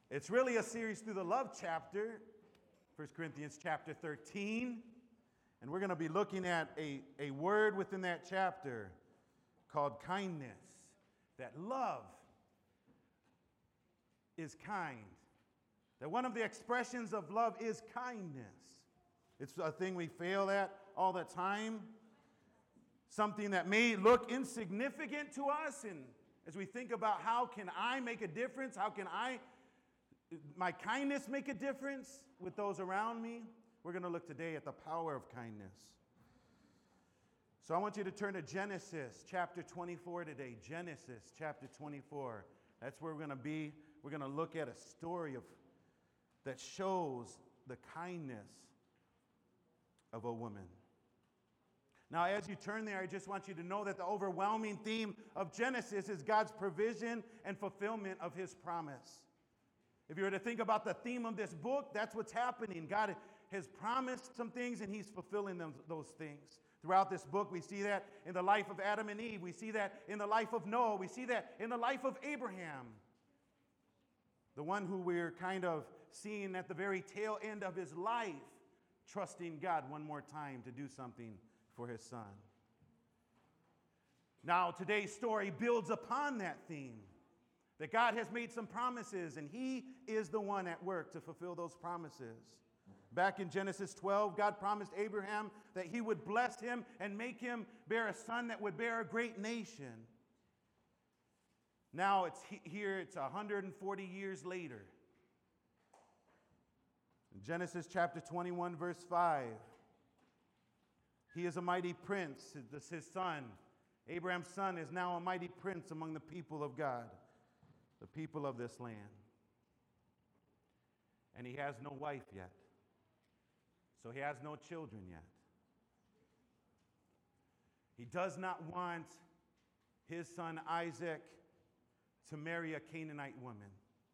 It's really a series through the love chapter, 1 Corinthians chapter 13. And we're going to be looking at a word within that chapter called kindness. That love is kind. That one of the expressions of love is kindness. It's a thing we fail at all the time. Something that may look insignificant to us. And as we think about how can I make a difference, how can my kindness make a difference with those around me? We're going to look today at the power of kindness. So I want you to turn to Genesis chapter 24 today. Genesis chapter 24. That's where we're going to be. We're going to look at a story that shows the kindness of a woman. Now, as you turn there, I just want you to know that the overwhelming theme of Genesis is God's provision and fulfillment of His promise. If you were to think about the theme of this book, that's what's happening. God has promised some things and He's fulfilling those things. Throughout this book, we see that in the life of Adam and Eve. We see that in the life of Noah. We see that in the life of Abraham. The one who we're kind of seeing at the very tail end of his life, trusting God one more time to do something for his son. Now, today's story builds upon that theme. That God has made some promises, and He is the one at work to fulfill those promises. Back in Genesis 12, God promised Abraham that He would bless him and make him bear a son that would bear a great nation. Now it's 140 years later. In Genesis chapter 21, verse 5, he is a mighty prince. His son, Abraham's son, is now a mighty prince among the people of God. The people of this land. And he has no wife yet. So he has no children yet. He does not want his son Isaac to marry a Canaanite woman.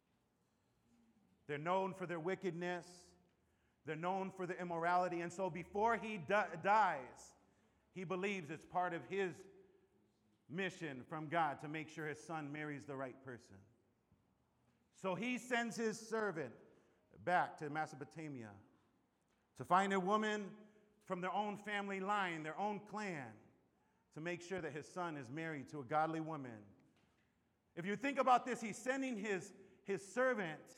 They're known for their wickedness. They're known for their immorality. And so before he dies, he believes it's part of his mission from God to make sure his son marries the right person. So he sends his servant back to Mesopotamia to find a woman from their own family line, their own clan, to make sure that his son is married to a godly woman. If you think about this, he's sending his servant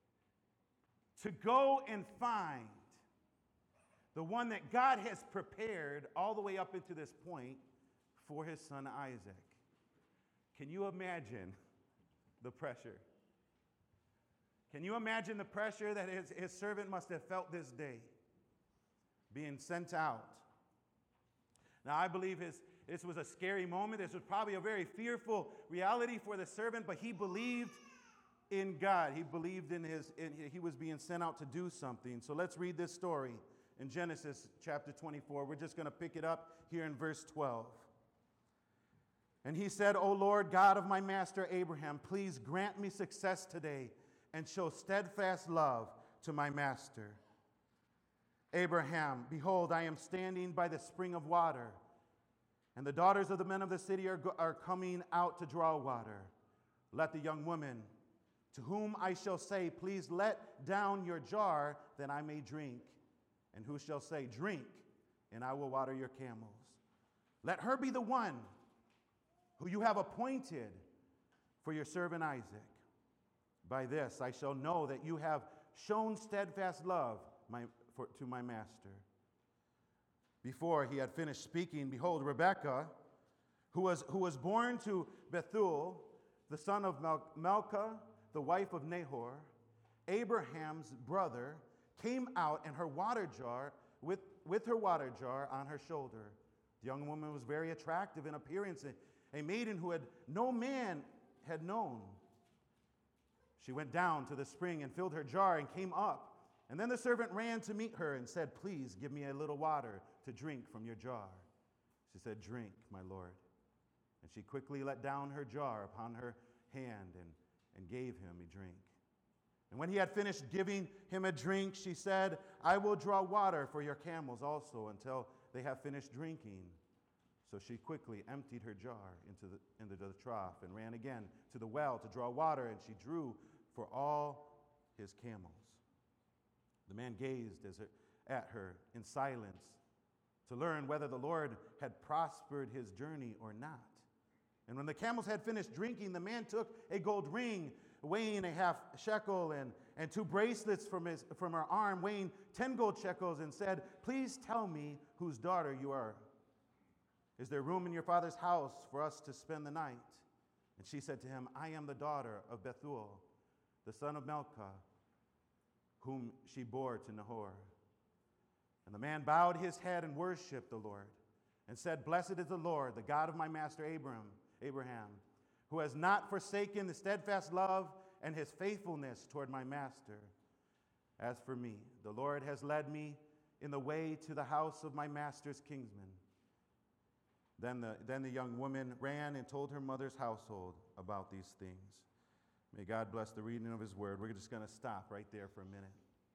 to go and find the one that God has prepared all the way up into this point for his son Isaac. Can you imagine the pressure? Can you imagine the pressure that his servant must have felt this day, being sent out? Now, I believe this was a scary moment. This was probably a very fearful reality for the servant, but he believed in God. He believed he was being sent out to do something. So let's read this story in Genesis chapter 24. We're just going to pick it up here in verse 12. And he said, O Lord, God of my master Abraham, please grant me success today and show steadfast love to my master. Abraham, behold, I am standing by the spring of water, and the daughters of the men of the city are coming out to draw water. Let the young woman, to whom I shall say, please let down your jar, that I may drink, and who shall say, drink, and I will water your camels. Let her be the one who you have appointed for your servant Isaac. By this I shall know that you have shown steadfast love to my master. Before he had finished speaking, behold, Rebekah, who was born to Bethuel, the son of Milcah, the wife of Nahor, Abraham's brother, came out and her water jar with her water jar on her shoulder. The young woman was very attractive in appearance, a maiden who no man had known. She went down to the spring and filled her jar and came up. And then the servant ran to meet her and said, please give me a little water to drink from your jar. She said, drink, my lord. And she quickly let down her jar upon her hand and gave him a drink. And when he had finished giving him a drink, she said, I will draw water for your camels also until they have finished drinking. So she quickly emptied her jar into the trough and ran again to the well to draw water, and she drew for all his camels. The man gazed at her in silence to learn whether the Lord had prospered his journey or not. And when the camels had finished drinking, the man took a gold ring weighing a half shekel and 2 bracelets from her arm weighing 10 gold shekels and said, "Please tell me whose daughter you are. Is there room in your father's house for us to spend the night?" And she said to him, "I am the daughter of Bethuel, the son of Milcah, whom she bore to Nahor." And the man bowed his head and worshiped the Lord and said, "Blessed is the Lord, the God of my master Abraham, who has not forsaken the steadfast love and his faithfulness toward my master. As for me, the Lord has led me in the way to the house of my master's kinsman." Then the young woman ran and told her mother's household about these things. May God bless the reading of his word. We're just going to stop right there for a minute.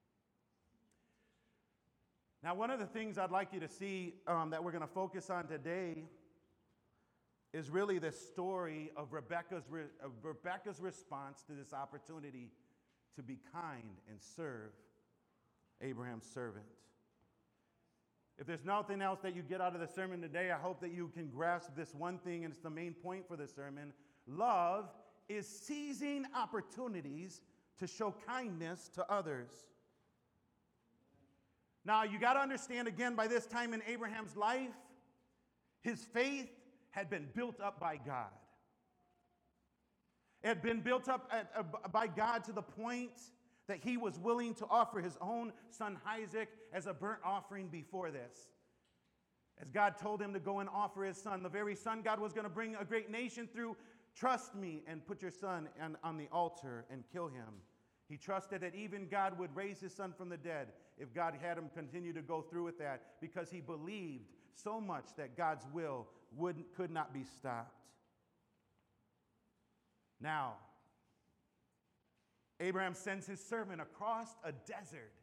Now, one of the things I'd like you to see that we're going to focus on today is really the story of Rebekah's response to this opportunity to be kind and serve Abraham's servant. If there's nothing else that you get out of the sermon today, I hope that you can grasp this one thing, and it's the main point for the sermon. Love is seizing opportunities to show kindness to others. Now, you got to understand again, by this time in Abraham's life, his faith had been built up by God. It had been built up by God to the point that he was willing to offer his own son Isaac as a burnt offering before this. As God told him to go and offer his son, the very son God was going to bring a great nation through. "Trust me and put your son on the altar and kill him." He trusted that even God would raise his son from the dead if God had him continue to go through with that, because he believed so much that God's will could not be stopped. Now, Abraham sends his servant across a desert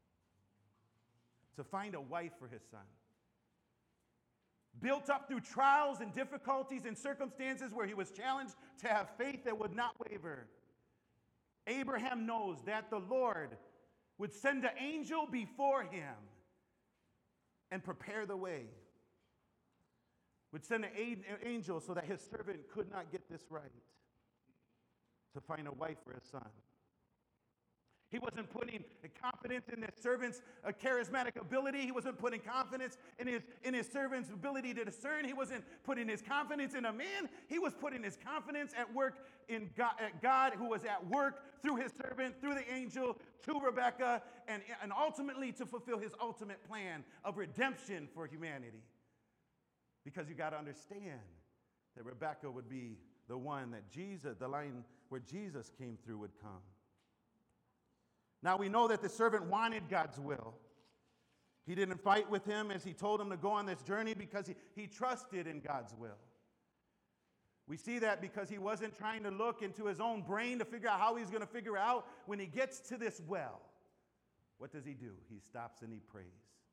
to find a wife for his son. Built up through trials and difficulties and circumstances where he was challenged to have faith that would not waver, Abraham knows that the Lord would send an angel before him and prepare the way. Would send an angel so that his servant could not get this right, to find a wife for his son. He wasn't putting confidence in his servant's charismatic ability. He wasn't putting confidence in his servant's ability to discern. He wasn't putting his confidence in a man. He was putting his confidence at work in God, who was at work through his servant, through the angel, to Rebekah, and ultimately to fulfill his ultimate plan of redemption for humanity. Because you got to understand that Rebekah would be the one that the line where Jesus came through would come. Now we know that the servant wanted God's will. He didn't fight with him as he told him to go on this journey, because he trusted in God's will. We see that because he wasn't trying to look into his own brain to figure out how he's going to figure out when he gets to this well. What does he do? He stops and he prays.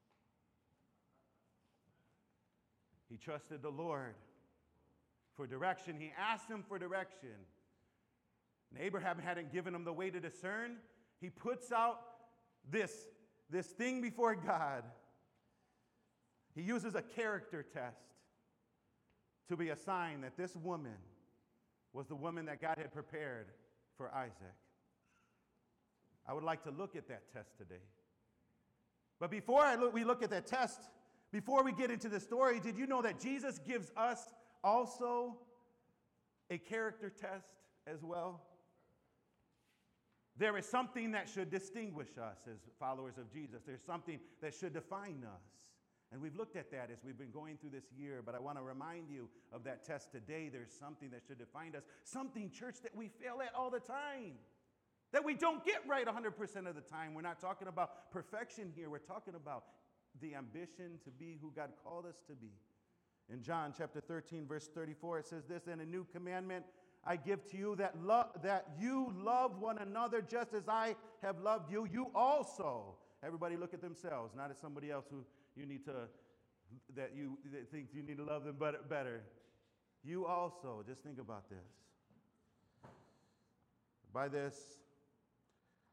He trusted the Lord for direction. He asked him for direction. And Abraham hadn't given him the way to discern. He puts out this thing before God. He uses a character test to be a sign that this woman was the woman that God had prepared for Isaac. I would like to look at that test today. But before we look at that test, before we get into the story, did you know that Jesus gives us also a character test as well? There is something that should distinguish us as followers of Jesus. There's something that should define us. And we've looked at that as we've been going through this year, but I want to remind you of that test today. There's something that should define us. Something, church, that we fail at all the time, that we don't get right 100% of the time. We're not talking about perfection here. We're talking about the ambition to be who God called us to be. In John chapter 13, verse 34, it says this: "And a new commandment I give to you, that you love one another just as I have loved you. You also," everybody look at themselves, not at somebody else who you need to, that thinks you need to love them better. You also, just think about this. "By this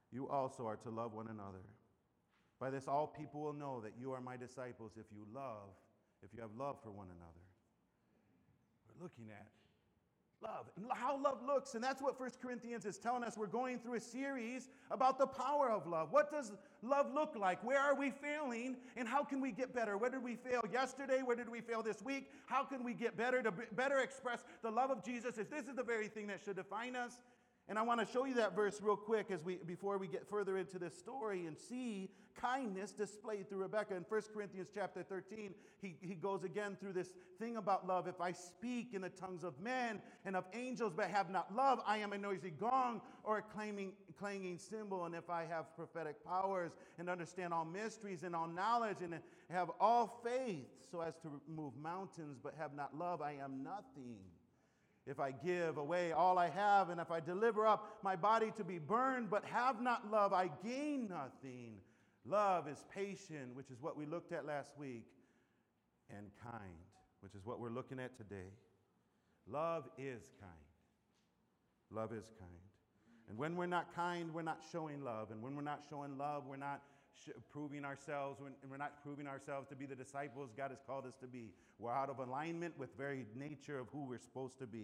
you also are to love one another. By this all people will know that you are my disciples if you have love for one another. We're looking at love and how love looks, and that's what 1 Corinthians is telling us. We're going through a series about the power of love. What does love look like? Where are we failing, and how can we get better? Where did we fail yesterday? Where did we fail this week? How can we get better to better express the love of Jesus? If this is the very thing that should define us. And I want to show you that verse real quick before we get further into this story and see kindness displayed through Rebekah. In 1 Corinthians chapter 13, he goes again through this thing about love. If I speak in the tongues of men and of angels but have not love, I am a noisy gong or a clanging cymbal. And if I have prophetic powers and understand all mysteries and all knowledge and have all faith so as to move mountains but have not love, I am nothing. If I give away all I have, and if I deliver up my body to be burned, but have not love, I gain nothing. Love is patient, which is what we looked at last week, and kind, which is what we're looking at today. Love is kind. Love is kind. And when we're not kind, we're not showing love. And when we're not showing love, we're not proving ourselves. We're not proving ourselves to be the disciples God has called us to be. We're out of alignment with the very nature of who we're supposed to be.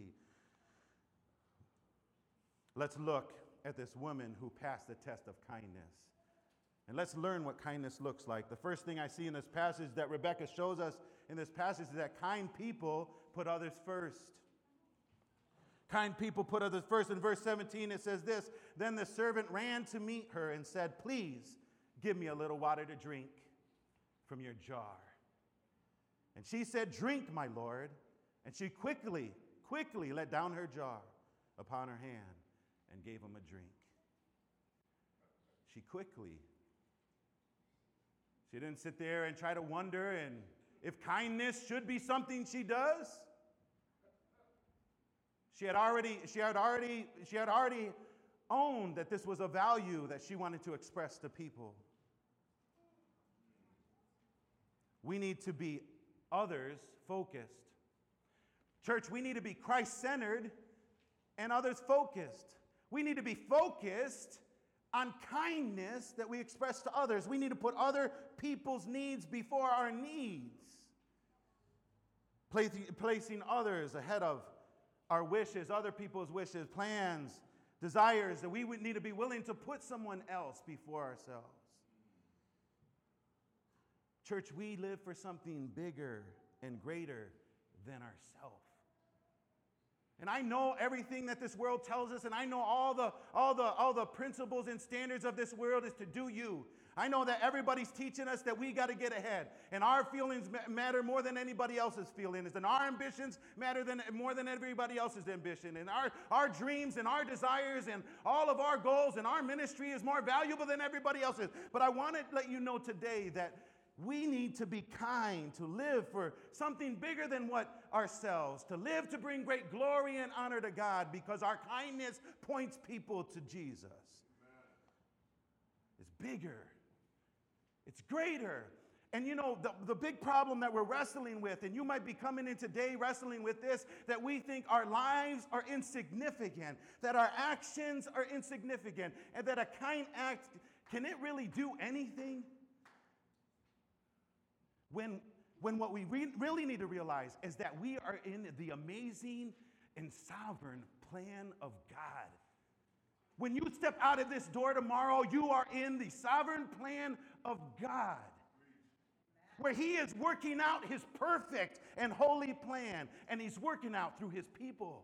Let's look at this woman who passed the test of kindness. And let's learn what kindness looks like. The first thing I see in this passage that Rebekah shows us in this passage is that kind people put others first. Kind people put others first. In verse 17 it says this, then the servant ran to meet her and said, please give me a little water to drink from your jar. And she said, drink, my lord. And she quickly let down her jar upon her hand and gave him a drink. She didn't sit there and try to wonder and if kindness should be something she does. She had already owned that this was a value that she wanted to express to people. We need to be others focused. Church, we need to be Christ-centered and others focused. We need to be focused on kindness that we express to others. We need to put other people's needs before our needs. Placing others ahead of our wishes, other people's wishes, plans, desires, that we would need to be willing to put someone else before ourselves. Church, we live for something bigger and greater than ourselves. And I know everything that this world tells us, and I know all the principles and standards of this world is to do you. I know that everybody's teaching us that we got to get ahead, and our feelings matter more than anybody else's feelings, and our ambitions matter more than everybody else's ambition, and our dreams and our desires and all of our goals and our ministry is more valuable than everybody else's. But I want to let you know today that we need to be kind, to live for something bigger than ourselves, to live to bring great glory and honor to God, because our kindness points people to Jesus. Amen. It's bigger. It's greater. And you know, the big problem that we're wrestling with, and you might be coming in today wrestling with this, that we think our lives are insignificant, that our actions are insignificant, and that a kind act, can it really do anything? When what we really need to realize is that we are in the amazing and sovereign plan of God. When you step out of this door tomorrow, you are in the sovereign plan of God, where He is working out His perfect and holy plan, and He's working out through His people.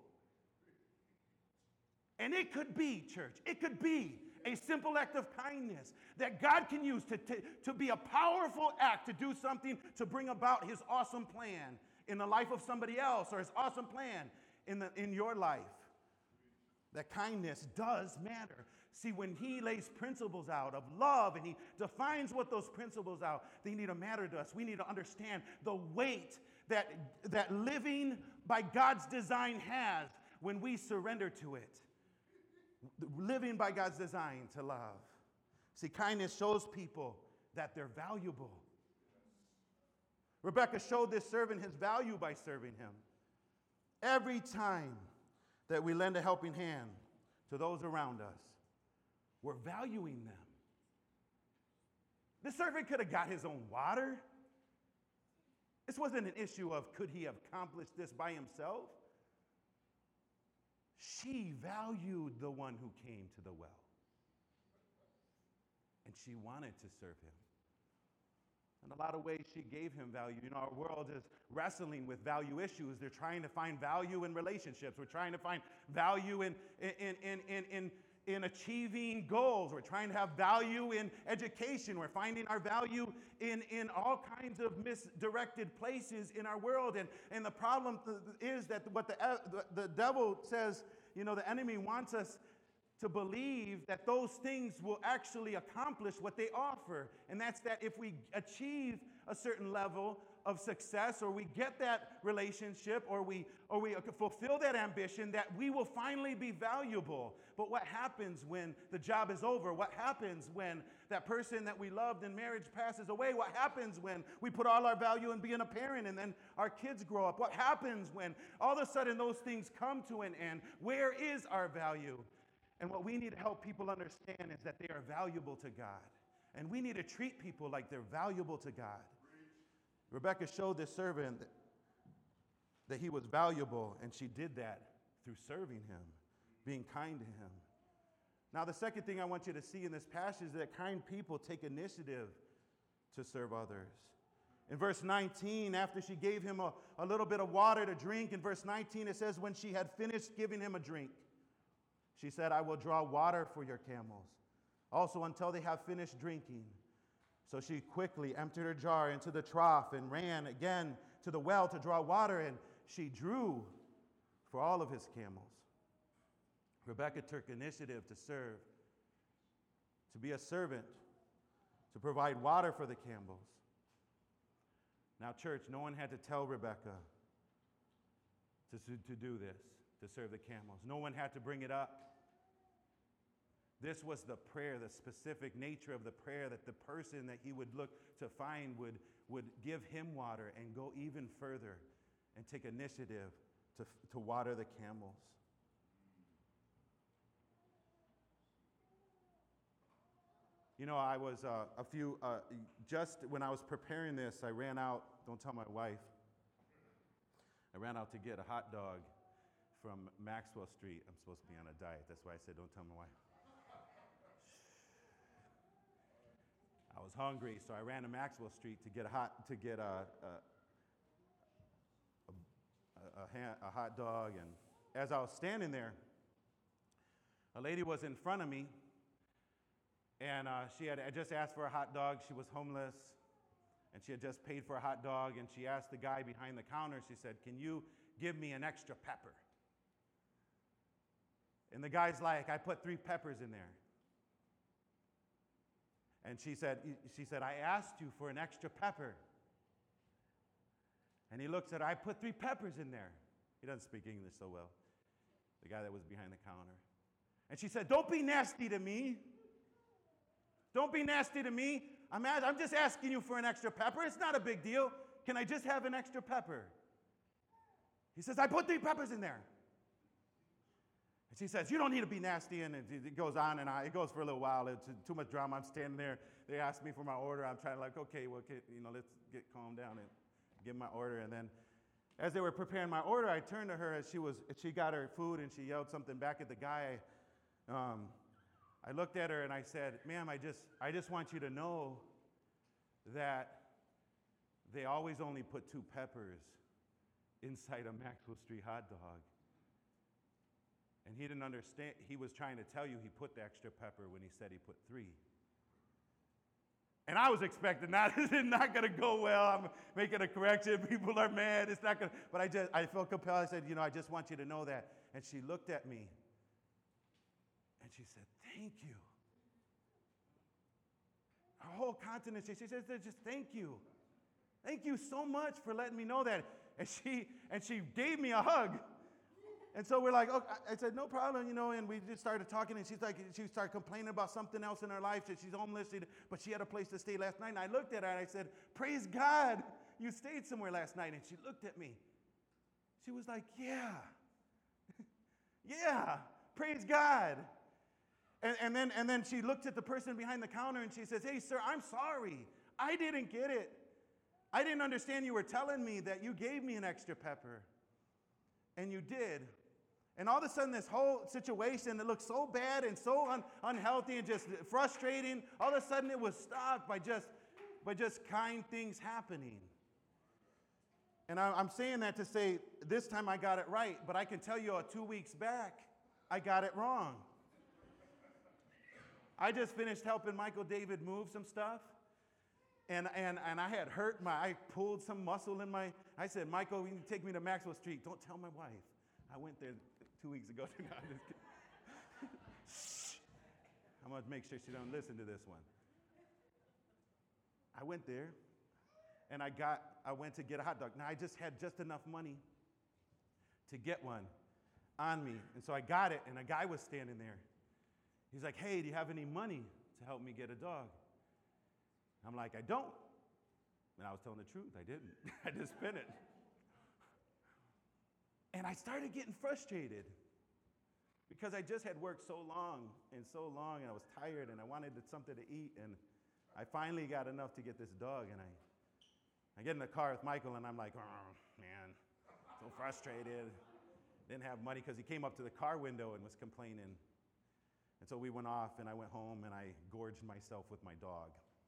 And it could be, church, it could be a simple act of kindness that God can use to be a powerful act, to do something to bring about His awesome plan in the life of somebody else, or His awesome plan in your life. That kindness does matter. See, when He lays principles out of love and He defines what those principles are, they need to matter to us. We need to understand the weight that living by God's design has when we surrender to it. Living by God's design to love. See, kindness shows people that they're valuable. Rebekah showed this servant his value by serving him. Every time that we lend a helping hand to those around us, were valuing them. The servant could have got his own water. This wasn't an issue of could he have accomplished this by himself. She valued the one who came to the well. And she wanted to serve him. In a lot of ways, she gave him value. You know, our world is wrestling with value issues. They're trying to find value in relationships. We're trying to find value in achieving goals. We're trying to have value in education. We're finding our value in all kinds of misdirected places in our world. And the problem is that what the devil says, you know, the enemy wants us to believe that those things will actually accomplish what they offer. And that's that if we achieve a certain level of success, or we get that relationship, or we fulfill that ambition, that we will finally be valuable. But what happens when the job is over? What happens when that person that we loved in marriage passes away? What happens when we put all our value in being a parent and then our kids grow up? What happens when all of a sudden those things come to an end? Where is our value? And what we need to help people understand is that they are valuable to God. And we need to treat people like they're valuable to God. Rebecca showed this servant that he was valuable, and she did that through serving him, being kind to him. Now, the second thing I want you to see in this passage is that kind people take initiative to serve others. In verse 19, after she gave him a little bit of water to drink, in verse 19 it says, when she had finished giving him a drink, she said, I will draw water for your camels, also until they have finished drinking. So she quickly emptied her jar into the trough and ran again to the well to draw water, and she drew for all of his camels. Rebecca took initiative to serve, to be a servant, to provide water for the camels. Now, church, no one had to tell Rebecca to do this, to serve the camels. No one had to bring it up. This was the prayer, the specific nature of the prayer, that the person that he would look to find would give him water and go even further and take initiative to water the camels. You know, I was just when I was preparing this, I ran out, don't tell my wife, I ran out to get a hot dog from Maxwell Street. I'm supposed to be on a diet. That's why I said don't tell my wife. I was hungry, so I ran to Maxwell Street to get a hot dog. And as I was standing there, a lady was in front of me, and she had just asked for a hot dog. She was homeless, and she had just paid for a hot dog, and she asked the guy behind the counter, she said, can you give me an extra pepper? And the guy's like, I put 3 peppers in there. And she said, I asked you for an extra pepper. And he looks at her, I put 3 peppers in there. He doesn't speak English so well, the guy that was behind the counter. And she said, don't be nasty to me. Don't be nasty to me. I'm just asking you for an extra pepper. It's not a big deal. Can I just have an extra pepper? He says, I put 3 peppers in there. And she says, you don't need to be nasty. And it goes on and on. It goes for a little while. It's too much drama. I'm standing there. They ask me for my order. I'm trying to okay, well, let's get calmed down and give my order. And then as they were preparing my order, I turned to her as she got her food, and she yelled something back at the guy. I looked at her and I said, ma'am, I just want you to know that they always only put 2 peppers inside a Maxwell Street hot dog. And he didn't understand. He was trying to tell you he put the extra pepper when he said he put 3. And I was expecting that. This is not going to go well. I'm making a correction. People are mad. It's not going to. But I felt compelled. I said, I just want you to know that. And she looked at me. And she said, thank you. Her whole countenance, she says, just thank you. Thank you so much for letting me know that. And she gave me a hug. And so we're like, oh, I said, no problem, and we just started talking, and she started complaining about something else in her life, that she's homeless, but she had a place to stay last night. And I looked at her and I said, praise God, you stayed somewhere last night. And she looked at me. She was like, yeah, yeah, praise God. And then she looked at the person behind the counter and she says, "Hey, sir, I'm sorry. I didn't get it. I didn't understand you were telling me that you gave me an extra pepper." And you did. And all of a sudden, this whole situation that looked so bad and so unhealthy and just frustrating, all of a sudden it was stopped by just kind things happening. And I'm saying that to say, this time I got it right, but I can tell you 2 weeks back, I got it wrong. I just finished helping Michael David move some stuff. And I had I pulled some muscle in I said, "Michael, you can take me to Maxwell Street. Don't tell my wife. I went there 2 weeks ago." No, I'm just kidding. Shh. I'm going to make sure she don't listen to this one. I went there, and I went to get a hot dog. Now, I just had just enough money to get one on me. And so I got it, and a guy was standing there. He's like, "Hey, do you have any money to help me get a dog?" I'm like, "I don't." And I was telling the truth. I didn't. I just spent it. And I started getting frustrated because I just had worked so long, and I was tired, and I wanted something to eat. And I finally got enough to get this dog, and I get in the car with Michael, and I'm like, "Oh, man, so frustrated." Didn't have money because he came up to the car window and was complaining. And so we went off, and I went home, and I gorged myself with my dog.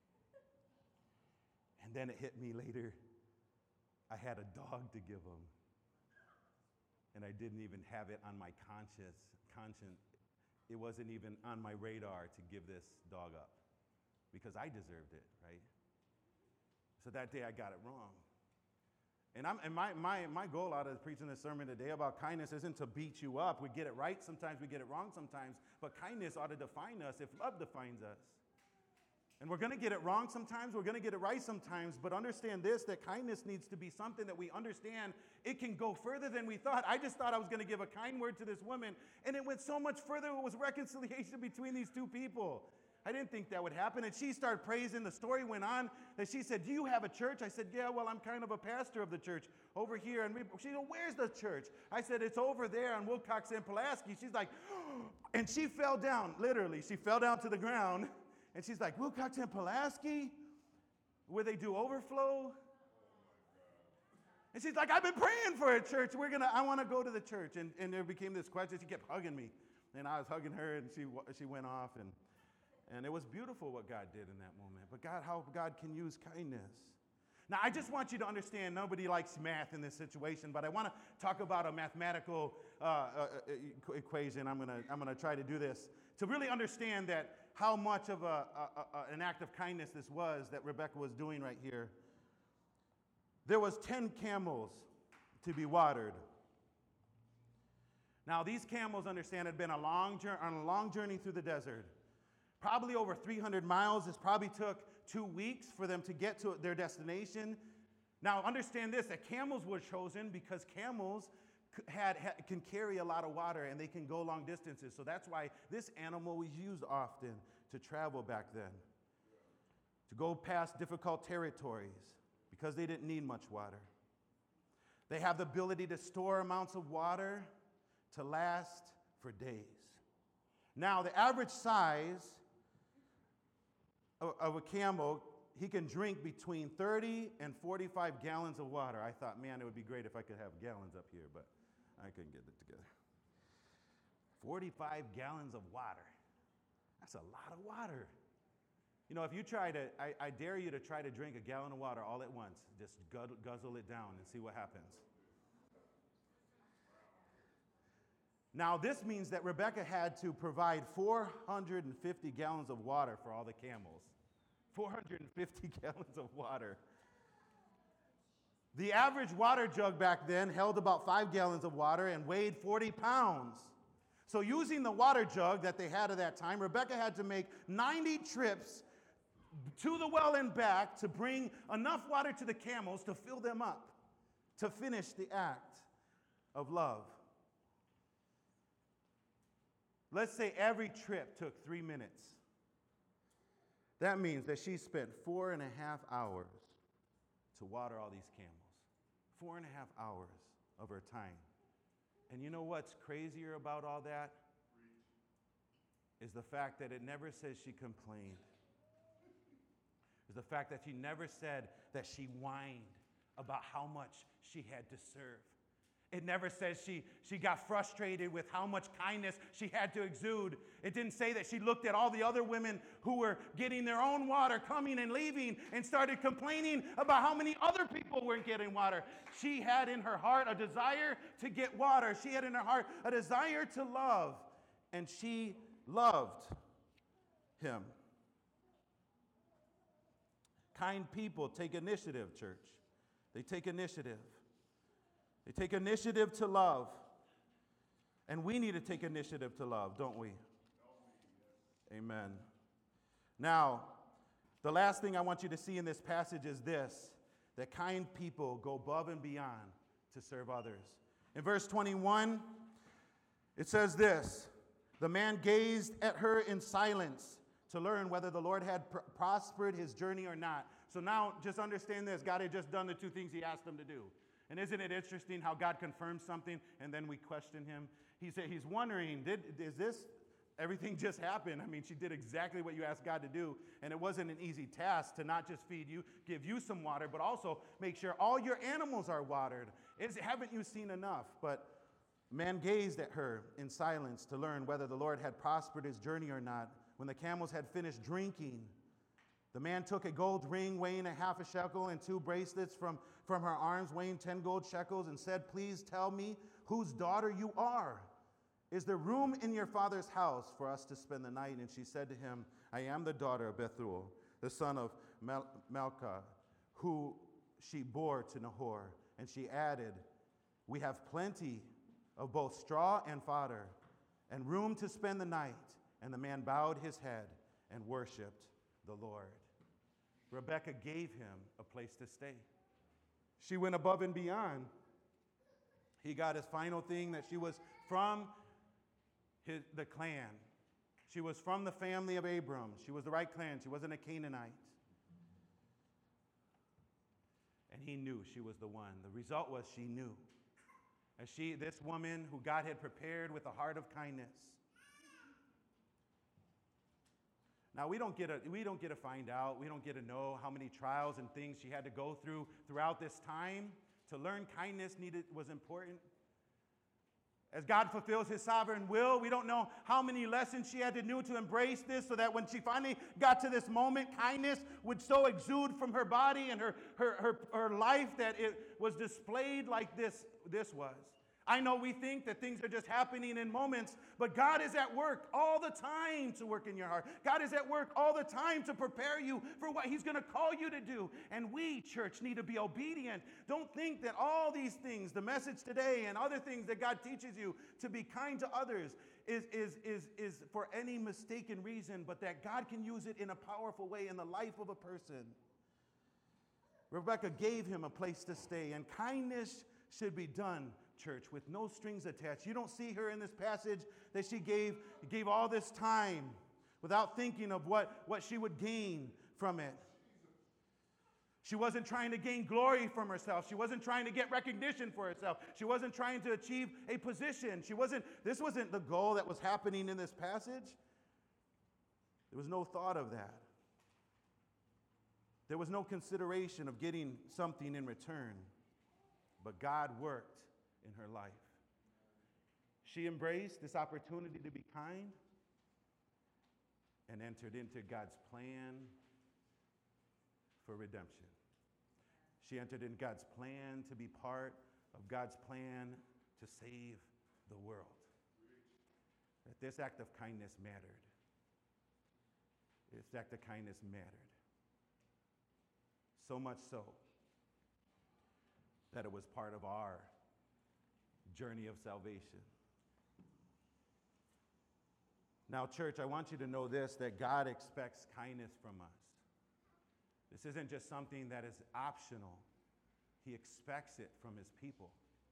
And then it hit me later. I had a dog to give him. And I didn't even have it on my conscience. It wasn't even on my radar to give this dog up because I deserved it, right? So that day I got it wrong. And my goal out of preaching this sermon today about kindness isn't to beat you up. We get it right sometimes, we get it wrong sometimes, but kindness ought to define us if love defines us. And we're going to get it wrong sometimes, we're going to get it right sometimes, but understand this, that kindness needs to be something that we understand it can go further than we thought. I just thought I was going to give a kind word to this woman, and it went so much further. It was reconciliation between these two people. I didn't think that would happen. And she started praising. The story went on that she said, "Do you have a church?" I said, "Yeah, well, I'm kind of a pastor of the church over here." And she said, "Where's the church?" I said, "It's over there on Wilcox and Pulaski." She's like, and she fell down, literally. She fell down to the ground. And she's like, "Wilcox and Pulaski, where they do overflow?" And she's like, "I've been praying for a church. I want to go to the church." And there became this question. She kept hugging me. And I was hugging her, and she went off. And it was beautiful what God did in that moment. But how God can use kindness. Now, I just want you to understand, nobody likes math in this situation, but I want to talk about a mathematical equation. I'm gonna try to do this to really understand that how much of an act of kindness this was that Rebecca was doing right here. There was 10 camels to be watered. Now, these camels, understand, had been on a long journey through the desert. Probably over 300 miles. This probably took 2 weeks for them to get to their destination. Now, understand this, that camels were chosen because camels can carry a lot of water, and they can go long distances. So that's why this animal was used often to travel back then, to go past difficult territories because they didn't need much water. They have the ability to store amounts of water to last for days. Now, the average size of a camel, he can drink between 30 and 45 gallons of water. I thought, man, it would be great if I could have gallons up here, but I couldn't get it together. 45 gallons of water. That's a lot of water. You know, if you I dare you to try to drink a gallon of water all at once. Just guzzle it down and see what happens. Now, this means that Rebecca had to provide 450 gallons of water for all the camels. 450 gallons of water. The average water jug back then held about 5 gallons of water and weighed 40 pounds. So using the water jug that they had at that time, Rebecca had to make 90 trips to the well and back to bring enough water to the camels to fill them up, to finish the act of love. Let's say every trip took 3 minutes. That means that she spent 4.5 hours to water all these camels. 4.5 hours of her time. And you know what's crazier about all that? is the fact that it never says she complained. Is the fact that she never said that she whined about how much she had to serve. It never says she got frustrated with how much kindness she had to exude. It didn't say that she looked at all the other women who were getting their own water, coming and leaving, and started complaining about how many other people weren't getting water. She had in her heart a desire to get water. She had in her heart a desire to love, and she loved him. Kind people take initiative, church. They take initiative. They take initiative to love. And we need to take initiative to love, don't we? Amen. Now, the last thing I want you to see in this passage is this, that kind people go above and beyond to serve others. In verse 21, it says this, the man gazed at her in silence to learn whether the Lord had prospered his journey or not. So now, just understand this, God had just done the two things he asked him to do. And isn't it interesting how God confirms something and then we question him? He's wondering, is this everything just happen? I mean, she did exactly what you asked God to do, and it wasn't an easy task to not just feed you, give you some water, but also make sure all your animals are watered. Haven't you seen enough? But man gazed at her in silence to learn whether the Lord had prospered his journey or not. When the camels had finished drinking, the man took a gold ring weighing a half a shekel and 2 bracelets from her arms weighing 10 gold shekels and said, please tell me whose daughter you are. Is there room in your father's house for us to spend the night? And she said to him, I am the daughter of Bethuel, the son of Milcah, who she bore to Nahor. And she added, we have plenty of both straw and fodder and room to spend the night. And the man bowed his head and worshiped the Lord. Rebekah gave him a place to stay. She went above and beyond. He got his final thing, that she was from the clan. She was from the family of Abram. She was the right clan. She wasn't a Canaanite. And he knew she was the one. The result was she knew. As this woman who God had prepared with a heart of kindness. Now, we don't get to find out, we don't get to know how many trials and things she had to go through throughout this time. To learn kindness was important. As God fulfills his sovereign will, we don't know how many lessons she had to do to embrace this, so that when she finally got to this moment, kindness would so exude from her body and her life that it was displayed like this was. I know we think that things are just happening in moments, but God is at work all the time to work in your heart. God is at work all the time to prepare you for what he's going to call you to do. And we, church, need to be obedient. Don't think that all these things, the message today and other things that God teaches you to be kind to others, is for any mistaken reason, but that God can use it in a powerful way in the life of a person. Rebekah gave him a place to stay, and kindness should be done, church, with no strings attached. You don't see her in this passage that she gave all this time without thinking of what she would gain from it. She wasn't trying to gain glory from herself. She wasn't trying to get recognition for herself. She wasn't trying to achieve a position. This wasn't the goal that was happening in this passage. There was no thought of that. There was no consideration of getting something in return. But God worked in her life. She embraced this opportunity to be kind and entered into God's plan for redemption. She entered in God's plan to be part of God's plan to save the world. That this act of kindness mattered. This act of kindness mattered. So much so that it was part of our journey of salvation. Now, church, I want you to know this, that God expects kindness from us. This isn't just something that is optional. He expects it from his people.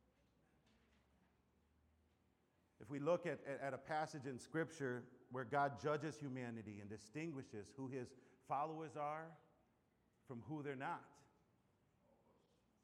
If we look at a passage in Scripture where God judges humanity and distinguishes who his followers are from who they're not,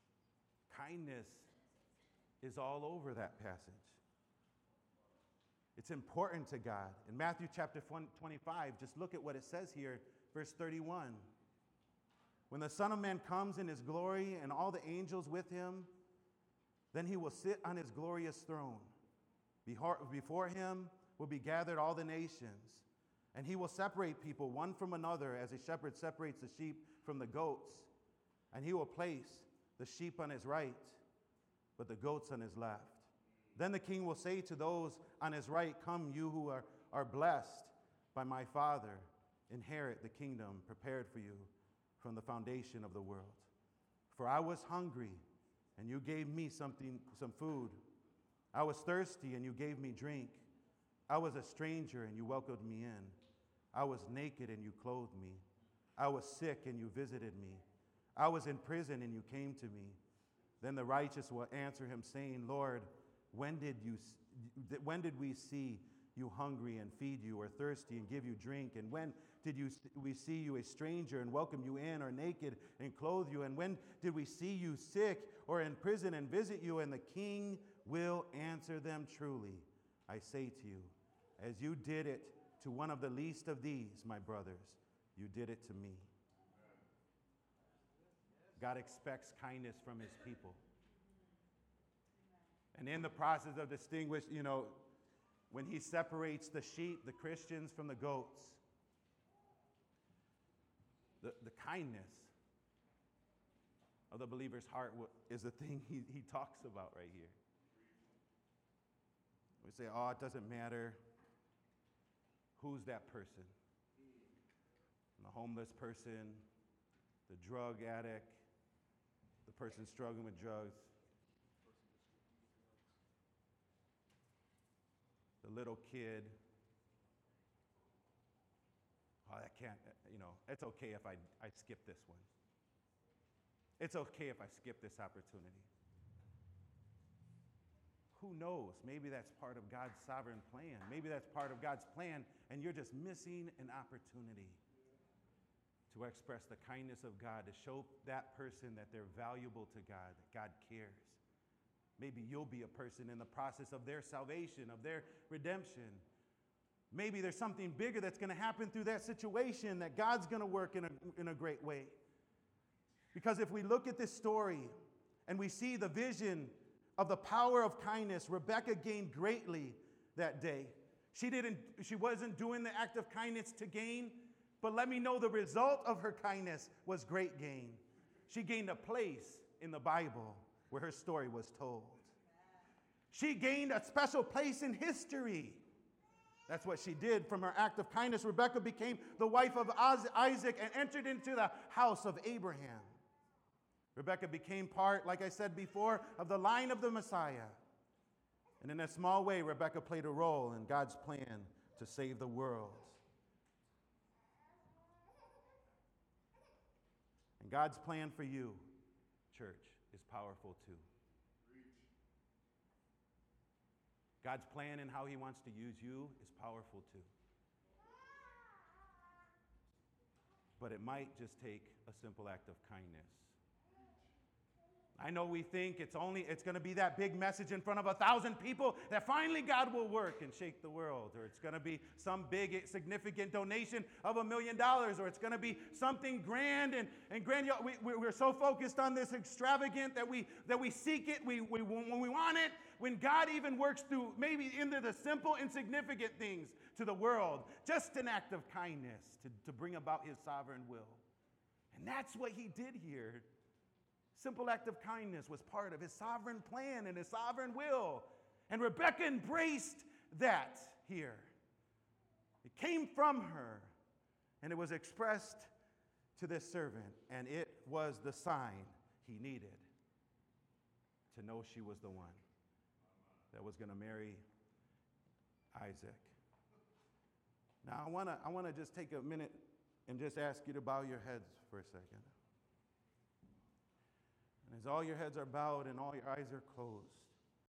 kindness is all over that passage. It's important to God. In Matthew chapter 25, just look at what it says here, verse 31. When the Son of Man comes in his glory and all the angels with him, then he will sit on his glorious throne. Before him will be gathered all the nations, and he will separate people one from another as a shepherd separates the sheep from the goats. And he will place the sheep on his right, but the goats on his left. Then the king will say to those on his right, "Come, you who are blessed by my Father, inherit the kingdom prepared for you from the foundation of the world. For I was hungry, and you gave me some food. I was thirsty, and you gave me drink. I was a stranger, and you welcomed me in. I was naked, and you clothed me. I was sick, and you visited me. I was in prison, and you came to me." Then the righteous will answer him, saying, "Lord, when did we see you hungry and feed you, or thirsty and give you drink? And when did we see you a stranger and welcome you in, or naked and clothe you? And when did we see you sick or in prison and visit you?" And the king will answer them, "Truly, I say to you, as you did it to one of the least of these, my brothers, you did it to me." God expects kindness from his people. And in the process of when he separates the sheep, the Christians, from the goats, the kindness of the believer's heart is the thing he talks about right here. We say, "Oh, it doesn't matter who's that person." The homeless person, the drug addict, the person struggling with drugs, the little kid. "Oh, I can't, it's okay if I skip this one. It's okay if I skip this opportunity." Who knows? Maybe that's part of God's sovereign plan. Maybe that's part of God's plan, and you're just missing an opportunity to express the kindness of God, to show that person that they're valuable to God, that God cares. Maybe you'll be a person in the process of their salvation, of their redemption. Maybe there's something bigger that's going to happen through that situation, that God's going to work in a great way. Because if we look at this story and we see the vision of the power of kindness, Rebekah gained greatly that day. She wasn't doing the act of kindness to gain, but let me know the result of her kindness was great gain. She gained a place in the Bible where her story was told. She gained a special place in history. That's what she did. From her act of kindness, Rebekah became the wife of Isaac and entered into the house of Abraham. Rebekah became part, like I said before, of the line of the Messiah. And in a small way, Rebekah played a role in God's plan to save the world. And God's plan for you, church, is powerful too. God's plan and how he wants to use you is powerful too. But it might just take a simple act of kindness. I know we think it's going to be that big message in front of 1,000 people that finally God will work and shake the world, or it's going to be some big significant donation of $1 million, or it's going to be something grand and grandiose. We're so focused on this extravagant that we seek it when we want it, when God even works through maybe into the simple insignificant things to the world, just an act of kindness to bring about his sovereign will. And that's what he did here. Simple act of kindness was part of his sovereign plan and his sovereign will. And Rebekah embraced that here. It came from her, and it was expressed to this servant, and it was the sign he needed to know she was the one that was going to marry Isaac. Now, I want to just take a minute and just ask you to bow your heads for a second. And as all your heads are bowed and all your eyes are closed,